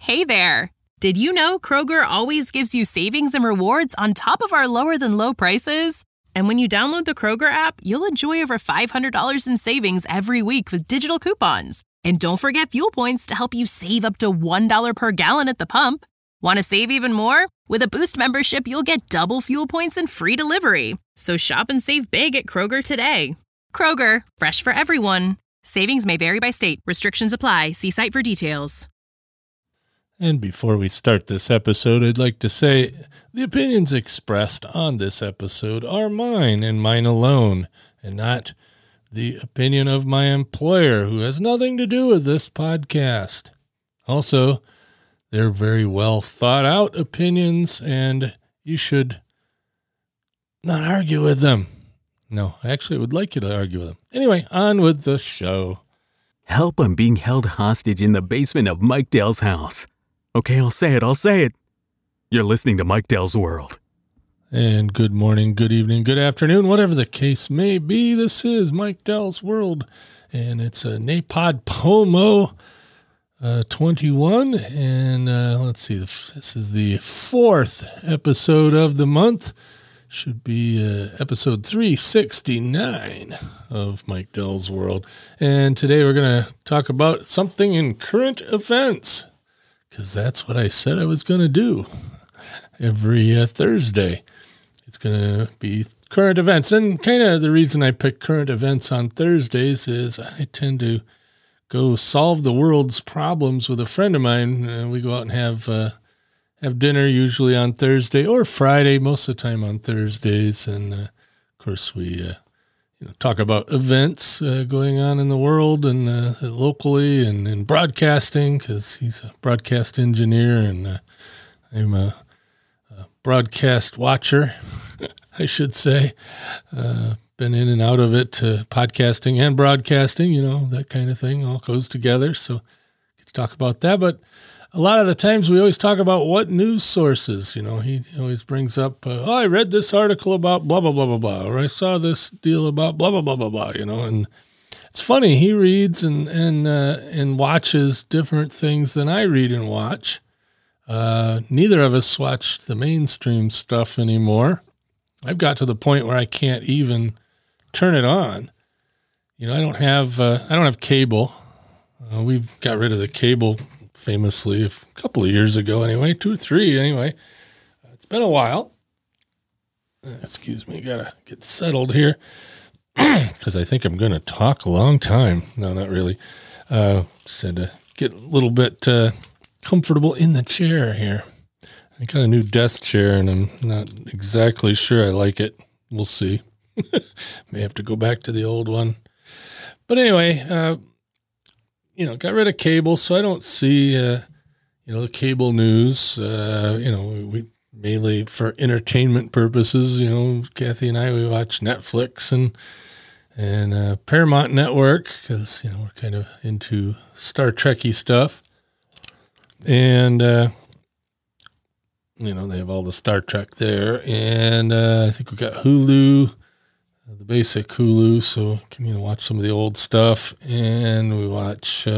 Hey there! Did you know Kroger always gives you savings and rewards on top of our lower-than-low prices? And when you download the Kroger app, you'll enjoy over $500 in savings every week with digital coupons. And don't forget fuel points to help you save up to $1 per gallon at the pump. Want to save even more? With a Boost membership, you'll get double fuel points and free delivery. So shop and save big at Kroger today. Kroger, fresh for everyone. Savings may vary by state. Restrictions apply. See site for details. And before we start this episode, I'd like to say the opinions expressed on this episode are mine and mine alone, and not the opinion of my employer, who has nothing to do with this podcast. Also, they're very well thought out opinions, and you should not argue with them. No, I actually would like you to argue with them. Anyway, on with the show. Help, I'm being held hostage in the basement of Mike Dell's house. Okay, I'll say it. You're listening to Mike Dell's World. And good morning, good evening, good afternoon, whatever the case may be. This is Mike Dell's World, and it's a NAPOD POMO 21. And let's see, this is the fourth episode of the month. Should be episode 369 of Mike Dell's World. And today we're going to talk about something in current events, because that's what I said I was going to do every Thursday. It's going to be current events. And kind of the reason I pick current events on Thursdays is I tend to go solve the world's problems with a friend of mine. We go out and have dinner usually on Thursday or Friday, most of the time on Thursdays. And of course we talk about events going on in the world and locally and in broadcasting, because he's a broadcast engineer and I'm a broadcast watcher, I should say. Been in and out of it, podcasting and broadcasting, that kind of thing all goes together. So get to talk about that. But a lot of the times we always talk about what news sources, he always brings up, I read this article about blah, blah, blah, blah, blah, or I saw this deal about blah, blah, blah, blah, blah, and it's funny. He reads and watches different things than I read and watch. Neither of us watch the mainstream stuff anymore. I've got to the point where I can't even turn it on. I don't have cable. We've got rid of the cable famously a couple of years ago anyway, 2 or 3 anyway. It's been a while. Excuse me, gotta get settled here because I think I'm going to talk a long time. No, not really. Just had to get a little bit comfortable in the chair here. I got a new desk chair and I'm not exactly sure I like it. We'll see. May have to go back to the old one. But anyway, got rid of cable, so I don't see, the cable news. We mainly for entertainment purposes. Kathy and I, we watch Netflix and Paramount Network because we're kind of into Star Trek-y stuff, and they have all the Star Trek there, and I think we got Hulu. The basic Hulu, so you can watch some of the old stuff, and we watch,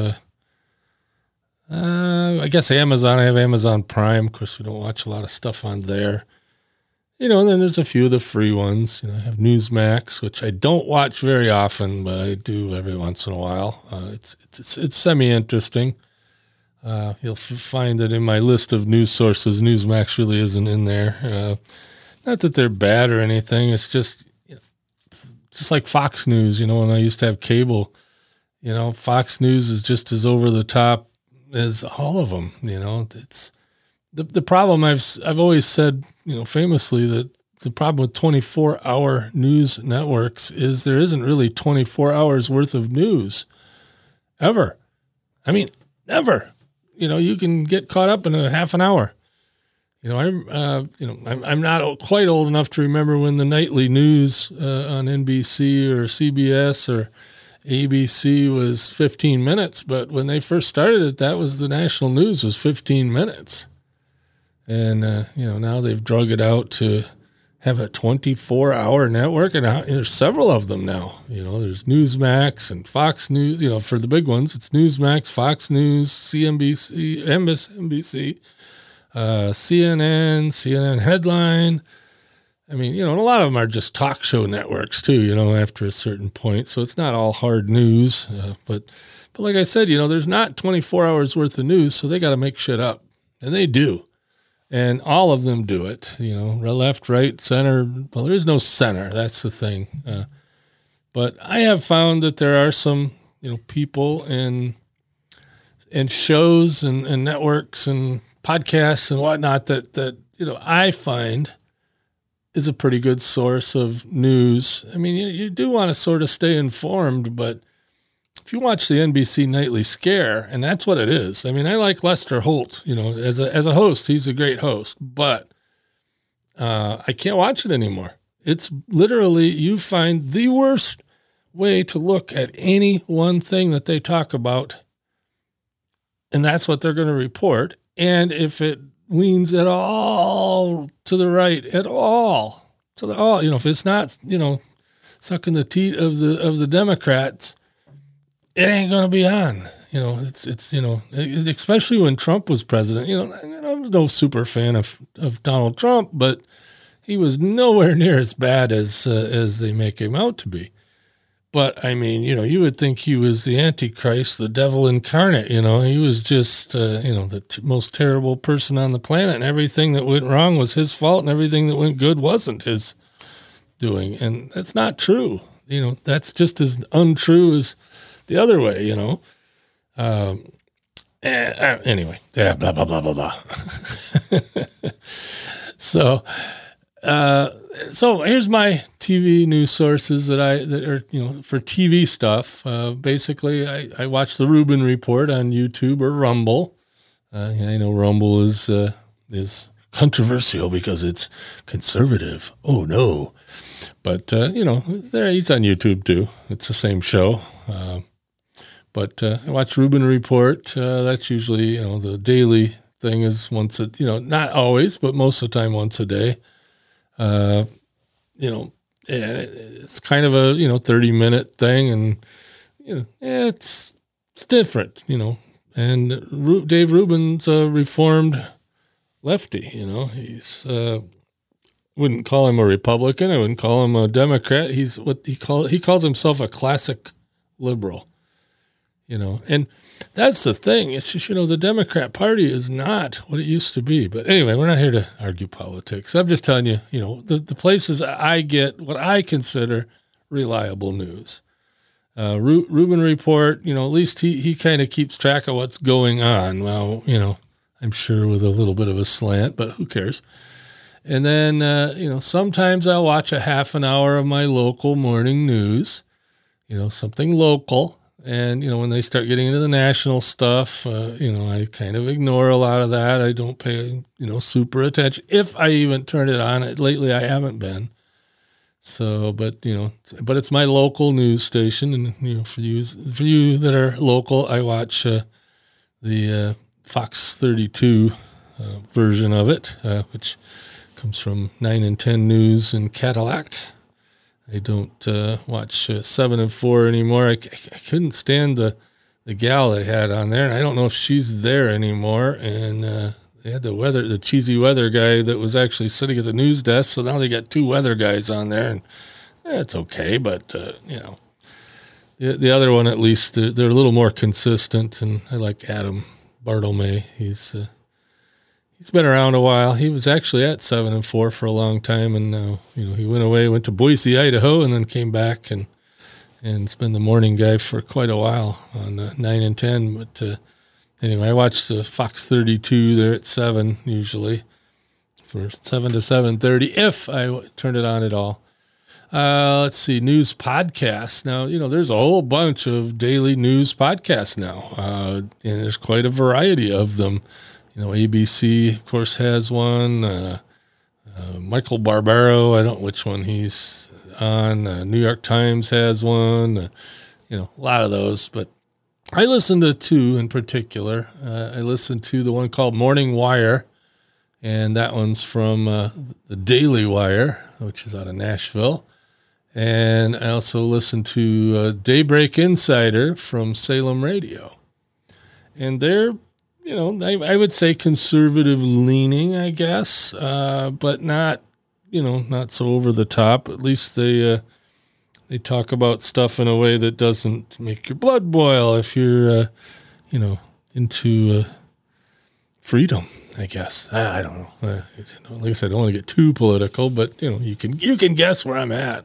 I guess Amazon. I have Amazon Prime. Of course, we don't watch a lot of stuff on there. And then there's a few of the free ones. I have Newsmax, which I don't watch very often, but I do every once in a while. It's semi-interesting. You'll find that in my list of news sources, Newsmax really isn't in there. Not that they're bad or anything. It's just like Fox News, when I used to have cable, Fox News is just as over the top as all of them. It's the problem. I've always said, famously, that the problem with 24-hour news networks is there isn't really 24 hours worth of news ever. I mean, never. You can get caught up in a half an hour. I'm not quite old enough to remember when the nightly news on NBC or CBS or ABC was 15 minutes, but when they first started it, that was the national news was 15 minutes. And, now they've drug it out to have a 24-hour network, and there's several of them now. There's Newsmax and Fox News. For the big ones, it's Newsmax, Fox News, CNBC, MSNBC, CNN Headline. I mean, and a lot of them are just talk show networks too, after a certain point. So it's not all hard news. But like I said, there's not 24 hours worth of news, so they got to make shit up. And they do. And all of them do it, left, right, center. Well, there is no center. That's the thing. But I have found that there are some, people and shows and networks and podcasts and whatnot that I find is a pretty good source of news. I mean, you do want to sort of stay informed, but if you watch the NBC Nightly Scare, and that's what it is. I mean, I like Lester Holt, as a host. He's a great host, but I can't watch it anymore. It's literally, you find the worst way to look at any one thing that they talk about, and that's what they're going to report. And if it leans at all to the right, if it's not, sucking the teat of the Democrats, it ain't going to be on. It's especially when Trump was president. I was no super fan of Donald Trump, but he was nowhere near as bad as they make him out to be. But I mean, you would think he was the Antichrist, the devil incarnate. He was just the most terrible person on the planet, and everything that went wrong was his fault, and everything that went good wasn't his doing. And that's not true. That's just as untrue as the other way, anyway, yeah, blah, blah, blah, blah, blah. So here's my TV news sources that are, for TV stuff. Basically I watch the Rubin Report on YouTube or Rumble. I know Rumble is controversial because it's conservative. Oh no. But, he's on YouTube too. It's the same show. But I watch Rubin Report. That's usually, the daily thing is once not always, but most of the time once a day. It's kind of a, 30-minute thing, and, it's different, and Dave Rubin's a reformed lefty, he's, wouldn't call him a Republican. I wouldn't call him a Democrat. He's what he calls himself a classic liberal. And that's the thing. It's just, the Democrat Party is not what it used to be. But anyway, we're not here to argue politics. I'm just telling you, the places I get what I consider reliable news. Rubin Report, at least he kind of keeps track of what's going on. Well, I'm sure with a little bit of a slant, but who cares? And then, sometimes I'll watch a half an hour of my local morning news, something local. And, when they start getting into the national stuff, I kind of ignore a lot of that. I don't pay, super attention. If I even turn it on, lately I haven't been. So, but it's my local news station. And, for you that are local, I watch the Fox 32 version of it, which comes from 9 and 10 News in Cadillac. I don't watch 7 and 4 anymore. I couldn't stand the gal they had on there, and I don't know if she's there anymore. And they had the cheesy weather guy that was actually sitting at the news desk, so now they got 2 weather guys on there, and it's okay. But the other one, at least they're a little more consistent, and I like Adam Bartolome. He's been around a while. He was actually at 7 and 4 for a long time, and he went to Boise, Idaho, and then came back and it's been the morning guy for quite a while on 9 and 10. But anyway, I watch the Fox 32 there at 7 usually for 7 to 7:30 if I turn it on at all. Let's see, news podcasts. Now, there's a whole bunch of daily news podcasts now, and there's quite a variety of them. ABC, of course, has one. Michael Barbaro, I don't know which one he's on. New York Times has one. A lot of those. But I listen to 2 in particular. I listen to the one called Morning Wire, and that one's from the Daily Wire. which is out of Nashville. And I also listen to Daybreak Insider from Salem Radio. And they're, I would say conservative leaning, I guess, but not, not so over the top. At least they talk about stuff in a way that doesn't make your blood boil if you're, into freedom, I guess. I don't know. Like I said, I don't want to get too political, but, you can guess where I'm at.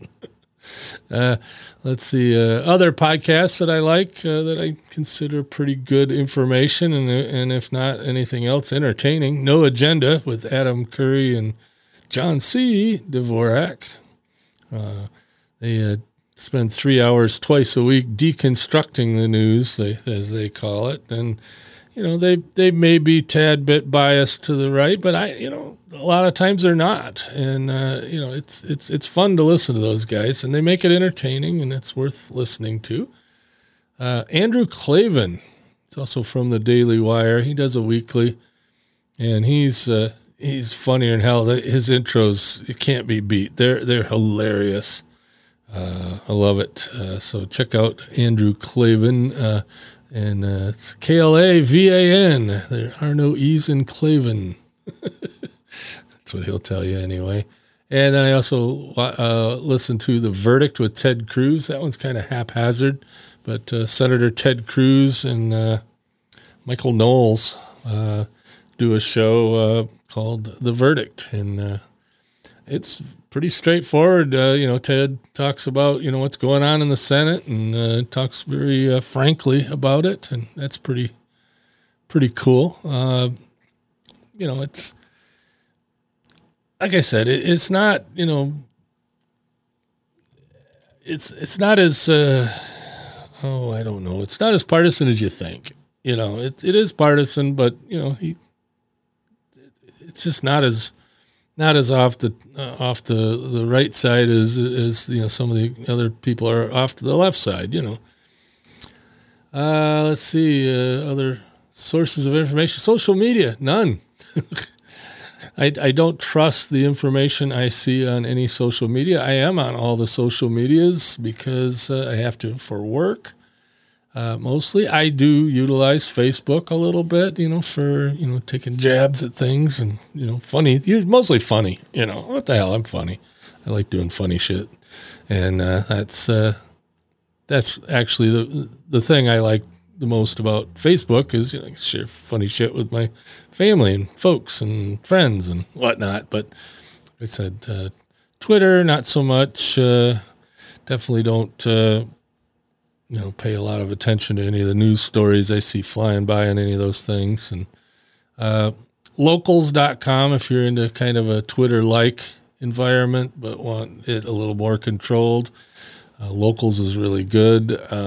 Let's see. Other podcasts that I like that I consider pretty good information, and if not anything else, entertaining. No Agenda with Adam Curry and John C. Dvorak. They spend 3 hours twice a week deconstructing the news, as they call it, and they may be tad bit biased to the right, but a lot of times they're not. And, it's fun to listen to those guys, and they make it entertaining, and it's worth listening to. Andrew Klavan, it's also from the Daily Wire. He does a weekly, and he's funnier than hell. His intros, it can't be beat. They're hilarious. I love it. So check out Andrew Klavan, and it's Klavan. There are no E's in Klavan. That's what he'll tell you anyway. And then I also listen to The Verdict with Ted Cruz. That one's kind of haphazard, but Senator Ted Cruz and Michael Knowles do a show called The Verdict, and it's pretty straightforward. Ted talks about, what's going on in the Senate, and talks very frankly about it, and that's pretty cool. It's, like I said, it's not, it's not as, I don't know. It's not as partisan as you think. It is partisan, but, it's just not as off the right side as some of the other people are off to the left side. Let's see, other sources of information. Social media, none. I don't trust the information I see on any social media. I am on all the social medias because I have to for work. Mostly, I do utilize Facebook a little bit, for, taking jabs at things and, funny, mostly funny, what the hell, I'm funny. I like doing funny shit. And that's actually the thing I like the most about Facebook is, I share funny shit with my family and folks and friends and whatnot. But like I said, Twitter, not so much. Definitely don't, pay a lot of attention to any of the news stories I see flying by on any of those things. And locals.com, if you're into kind of a Twitter-like environment but want it a little more controlled, Locals is really good.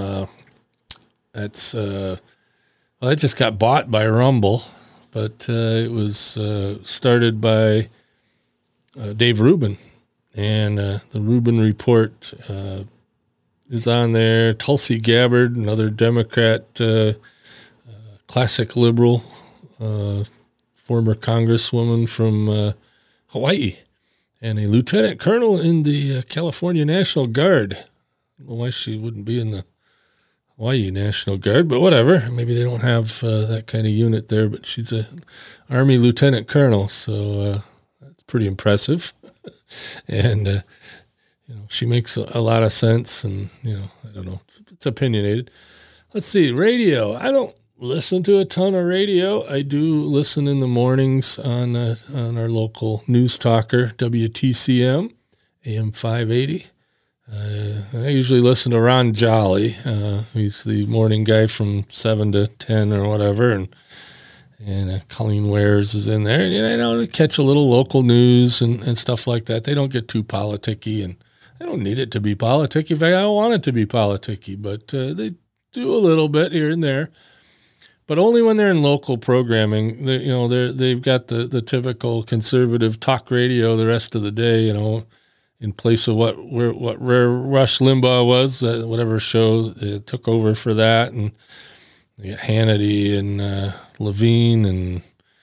It just got bought by Rumble, but it was started by Dave Rubin, and the Rubin Report is on there. Tulsi Gabbard, another Democrat, classic liberal, former congresswoman from Hawaii, and a lieutenant colonel in the California National Guard. I don't know why she wouldn't be in the Hawaii National Guard, but whatever. Maybe they don't have that kind of unit there, but she's a Army lieutenant colonel, so that's pretty impressive. And she makes a lot of sense, and I don't know, it's opinionated. Let's see, radio. I don't listen to a ton of radio. I do listen in the mornings on our local news talker, WTCM, AM 580. I usually listen to Ron Jolly. He's the morning guy from 7 to 10 or whatever, and Colleen Wares is in there. And catch a little local news and stuff like that. They don't get too politicky, and I don't need it to be politicky. In fact, I don't want it to be politicky, but they do a little bit here and there. But only when they're in local programming. They've got the typical conservative talk radio the rest of the day, in place of what Rush Limbaugh was, whatever show took over for that. And you got Hannity and Levine and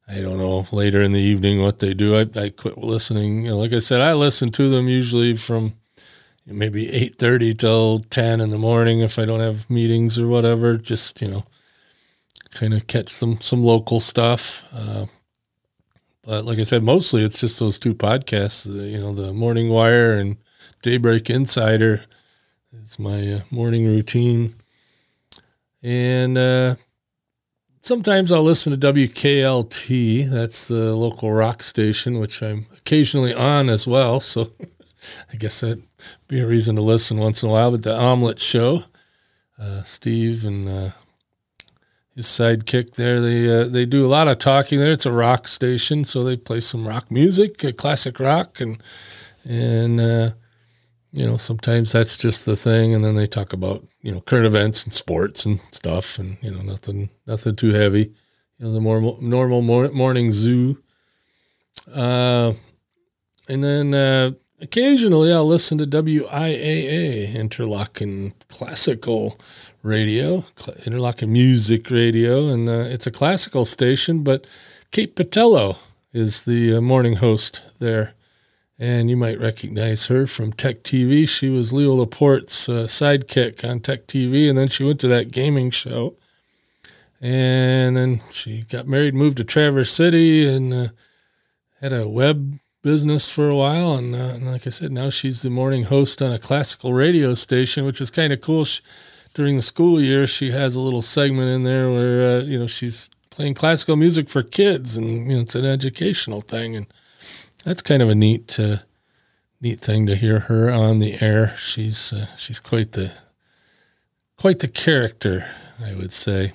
I don't know, later in the evening what they do. I quit listening. Like I said, I listen to them usually from maybe 8:30 till 10 in the morning if I don't have meetings or whatever, just, kind of catch some local stuff. But like I said, mostly it's just those two podcasts, the Morning Wire and Daybreak Insider is my morning routine. And sometimes I'll listen to WKLT. That's the local rock station, which I'm occasionally on as well. So I guess that'd be a reason to listen once in a while. But the Omelet Show, Steve and his sidekick there, they do a lot of talking there. It's a rock station, so they play some rock music, classic rock, and sometimes that's just the thing. And then they talk about, current events and sports and stuff, and, nothing too heavy, the more normal morning zoo. And then occasionally I'll listen to WIAA, Interlochen Classical Radio, Interlochen Music Radio, and it's a classical station, but Kate Patello is the morning host there. And you might recognize her from Tech TV. She was Leo Laporte's sidekick on Tech TV, and then she went to that gaming show. And then she got married, moved to Traverse City, and had a web business for a while. And like I said, now she's the morning host on a classical radio station, which is kind of cool. During the school year, she has a little segment in there where, she's playing classical music for kids, and, it's an educational thing. And that's kind of a neat thing to hear her on the air. She's quite the character, I would say.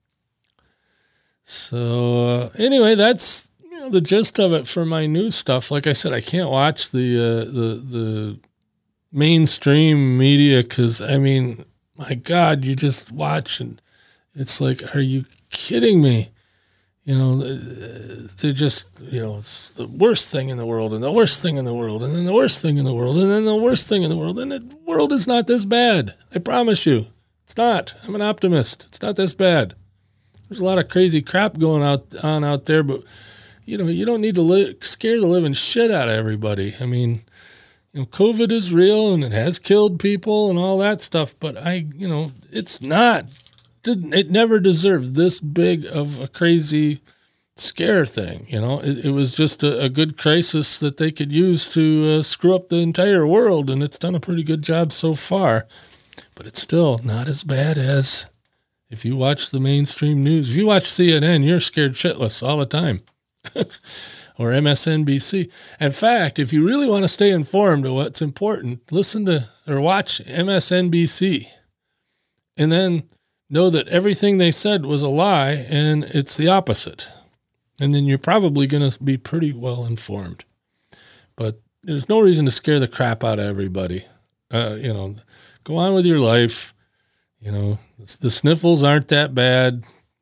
So anyway, that's the gist of it for my news stuff. Like I said, I can't watch the mainstream media because, my God, you just watch and it's like, are you kidding me? They're just, it's the worst thing in the world and the worst thing in the world and then the worst thing in the world and then the worst thing in the world. And the world is not this bad. I promise you. It's not. I'm an optimist. It's not this bad. There's a lot of crazy crap going on out there, but, you don't need to scare the living shit out of everybody. COVID is real and it has killed people and all that stuff, but it's not. It never deserved this big of a crazy scare thing. It was just a good crisis that they could use to screw up the entire world, and it's done a pretty good job so far. But it's still not as bad as if you watch the mainstream news. If you watch CNN, you're scared shitless all the time. Or MSNBC. In fact, if you really want to stay informed of what's important, listen to or watch MSNBC. And then know that everything they said was a lie and it's the opposite. And then you're probably going to be pretty well informed. But there's no reason to scare the crap out of everybody. Go on with your life. The sniffles aren't that bad.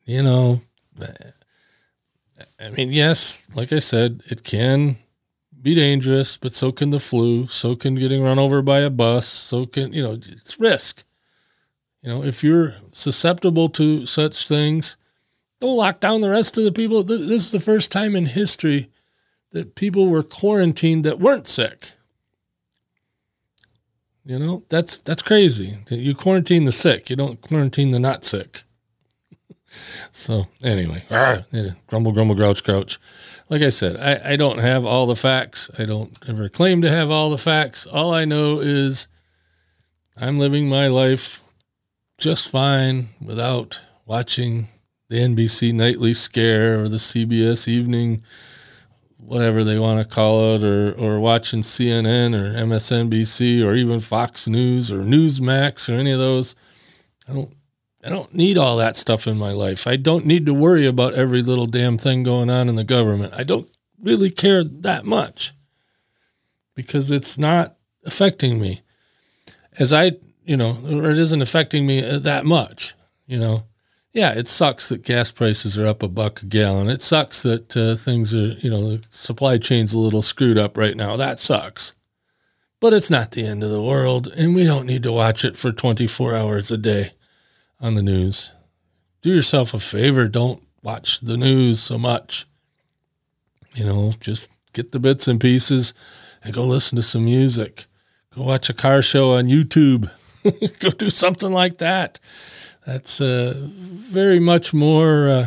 Yes, like I said, it can be dangerous, but so can the flu. So can getting run over by a bus. So can, it's risk. If you're susceptible to such things, don't lock down the rest of the people. This is the first time in history that people were quarantined that weren't sick. That's crazy. You quarantine the sick. You don't quarantine the not sick. So anyway, grumble, grumble, grouch, grouch. Like I said, I don't have all the facts. I don't ever claim to have all the facts. All I know is I'm living my life just fine without watching the NBC Nightly Scare or the CBS Evening, whatever they want to call it, or watching CNN or MSNBC or even Fox News or Newsmax or any of those. I don't need all that stuff in my life. I don't need to worry about every little damn thing going on in the government. I don't really care that much because it's not affecting me or it isn't affecting me that much, Yeah, it sucks that gas prices are up $1 a gallon. It sucks that things are, the supply chain's a little screwed up right now. That sucks. But it's not the end of the world, and we don't need to watch it for 24 hours a day on the news. Do yourself a favor. Don't watch the news so much. just get the bits and pieces and go listen to some music. Go watch a car show on YouTube. Go do something like that. That's very much more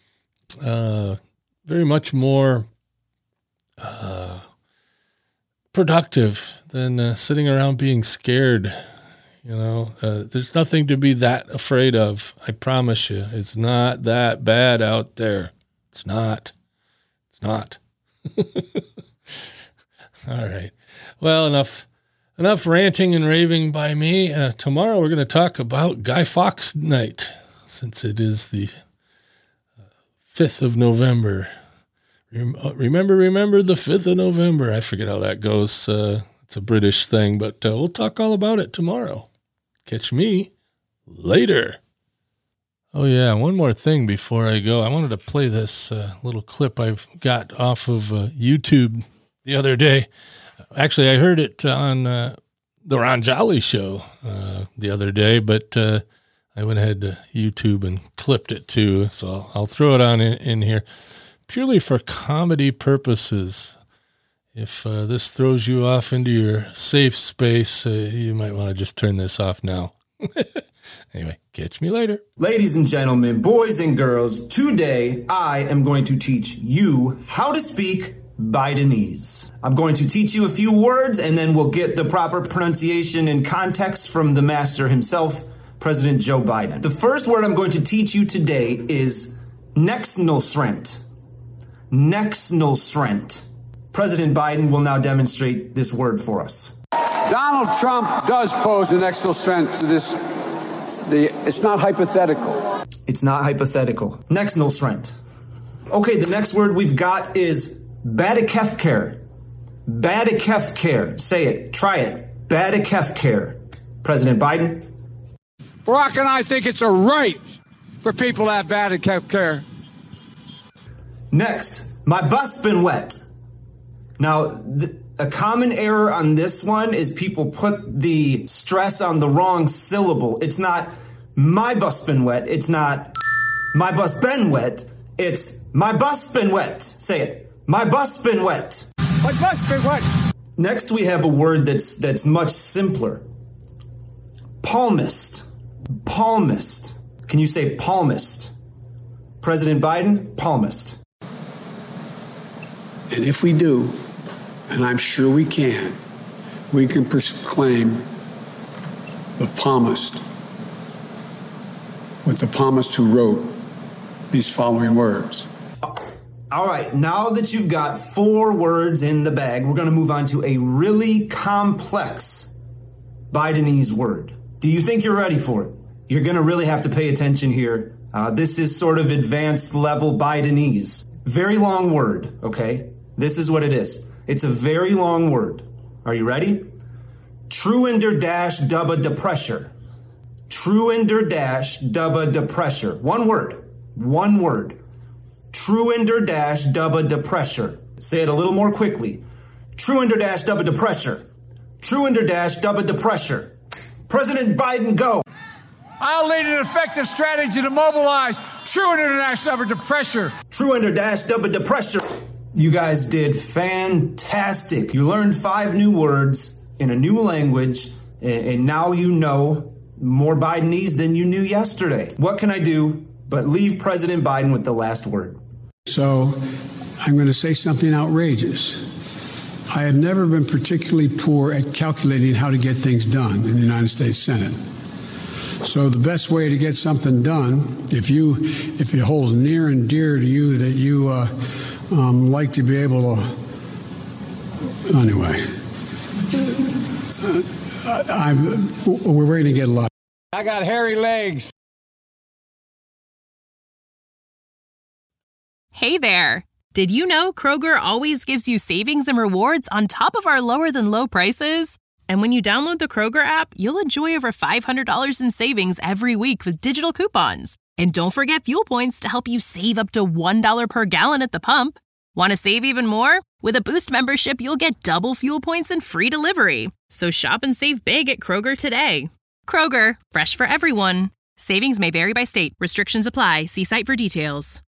productive than sitting around being scared. There's nothing to be that afraid of. I promise you, it's not that bad out there. It's not. All right. Well, enough ranting and raving by me. Tomorrow we're going to talk about Guy Fawkes Night, since it is the 5th of November. Remember the 5th of November. I forget how that goes. It's a British thing, but we'll talk all about it tomorrow. Catch me later. Oh, yeah, one more thing before I go. I wanted to play this little clip I've got off of YouTube the other day. Actually, I heard it on the Ron Jolly show the other day, but I went ahead to YouTube and clipped it too, so I'll throw it on in here. Purely for comedy purposes. If this throws you off into your safe space, you might want to just turn this off now. Anyway, catch me later. Ladies and gentlemen, boys and girls, today I am going to teach you how to speak Bidenese. I'm going to teach you a few words, and then we'll get the proper pronunciation and context from the master himself, President Joe Biden. The first word I'm going to teach you today is Nexnosrent. Nexnosrent. President Biden will now demonstrate this word for us. Donald Trump does pose an Nexnosrent to this. It's not hypothetical. It's not hypothetical. Nexnosrent. Okay, the next word we've got is Badikefcare. Badikefcare. Say it. Try it. Badikefcare. President Biden. Barack and I think it's a right for people to have Badikefcare. Next, my butt's been wet. Now, a common error on this one is people put the stress on the wrong syllable. It's not my butt's been wet. It's not my butt's been wet. It's my butt's been wet. Say it. My butt's been wet. My butt's been wet. Next, we have a word that's much simpler. Palmist. Palmist. Can you say palmist? President Biden, palmist. And if we do, and I'm sure we can proclaim the palmist with the palmist who wrote these following words. All right, now that you've got 4 words in the bag, we're going to move on to a really complex Bidenese word. Do you think you're ready for it? You're going to really have to pay attention here. This is sort of advanced level Bidenese. Very long word, okay? This is what it is. It's a very long word. Are you ready? Truender-dubba depressure. Truender-dubba depressure. One word. One word. Truender-dubba depressure. Say it a little more quickly. Truender-dubba depressure. Truender-dubba depressure. President Biden, go. I'll lead an effective strategy to mobilize Truender-dubba depressure. Truender-dubba depressure. You guys did fantastic. You learned 5 new words in a new language, and now you know more Bidenese than you knew yesterday. What can I do but leave President Biden with the last word? So I'm going to say something outrageous. I have never been particularly poor at calculating how to get things done in the United States Senate. So the best way to get something done, if it holds near and dear to you that you like to be able to, anyway, we're going to get a lot. I got hairy legs. Hey there. Did you know Kroger always gives you savings and rewards on top of our lower than low prices? And when you download the Kroger app, you'll enjoy over $500 in savings every week with digital coupons. And don't forget fuel points to help you save up to $1 per gallon at the pump. Want to save even more? With a Boost membership, you'll get double fuel points and free delivery. So shop and save big at Kroger today. Kroger, fresh for everyone. Savings may vary by state. Restrictions apply. See site for details.